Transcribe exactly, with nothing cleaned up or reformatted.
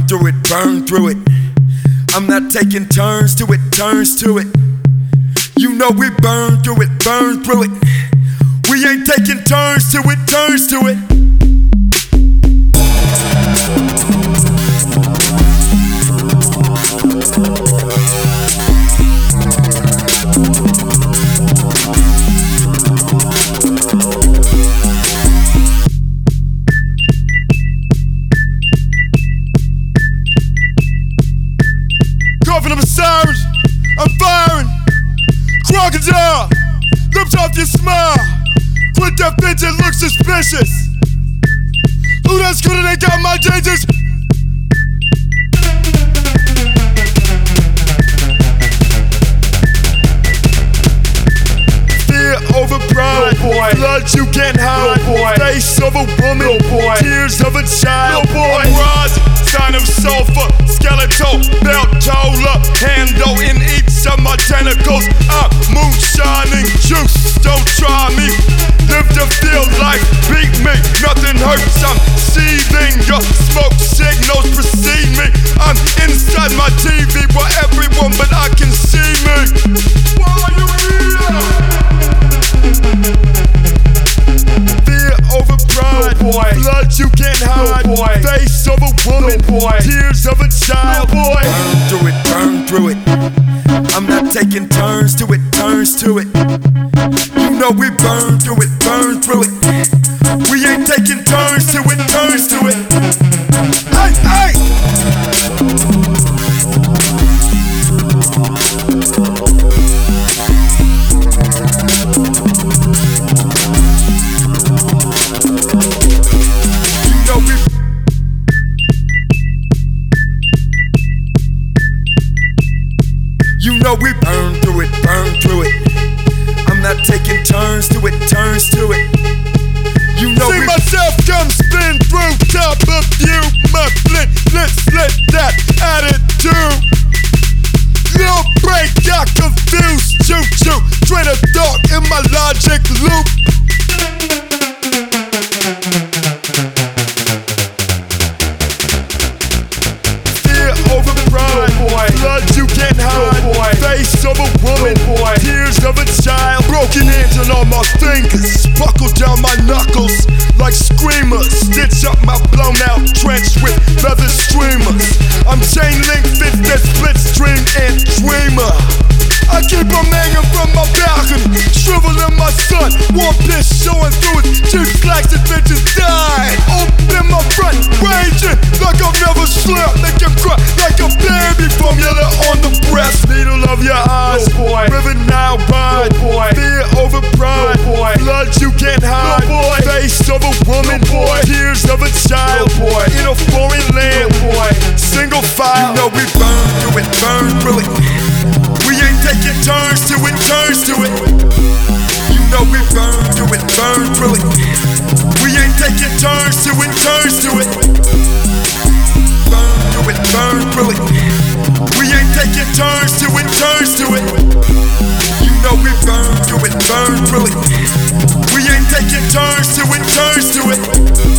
through it, burn through it. I'm not taking turns to it, turns to it. You know we burn through it, burn through it. We ain't taking turns to it, turns to it. Coughing up a sirens, I'm firing. Crocodile, lips off your smile. Quit that bitch, it looks suspicious. Who that's good and they got my dangers? Fear over pride, boy. Blood you can't hide, boy. Face of a woman, boy. Tears of a child, boy. Rise, sign of sulfur, skeletal, belt, tola, handle in each of my tentacles. I'm moonshining juice, don't try me. Live to feel life, beat me, nothing hurts. I'm seething, your smoke signals precede me. I'm inside my T V where everyone but I can see me. Why are you here? Fear over pride, boy. Blood you can't hide, boy. Face of a woman, boy. Tears of a child, boy. Burn through it, burn through it. I'm not taking turns to it, turns to it. You know we burn through it, burn through it. We ain't taking turns to it, turns to it. Hey, hey! You know we burn through it, burn through it. I'm not taking turns to it, turns to it. You know See we myself come spin through top of you, my flint, let's let that attitude. Little break got confused, choo choo. Train of thought in my logic loop. Fear over pride, boy. Blood you can't hide, boy. Face of a woman, boy. Tears of a child. Broken hands on all my fingers. Buckle down my knuckles like screamers. Stitch up my blown out trench with leather streamers. I'm chain link fit that split stream and dreamer. I keep on hanging from my balcony, shrivel in my sun. One piss showing through it, cheap slacks and bitches died. Open my front, raging like I've never slept. Make him cry like a baby, formula on the breast. Needle of your eyes, oh boy. River now ride, oh boy. Fear over pride, oh boy. Blood you can't hide, oh boy. Face of a woman, oh boy. Tears of a child, oh boy. In a foreign land, oh boy. Single file, you know we burn through it, burn through it. We ain't taking turns to it, turns to it. You know we burn through it, burn through it. We ain't taking turns to it, turns to it. Burn through it, burn through it. We ain't taking turns to it, turns to it. You know we burn through it, burn through it. We ain't taking turns to it, turns to it.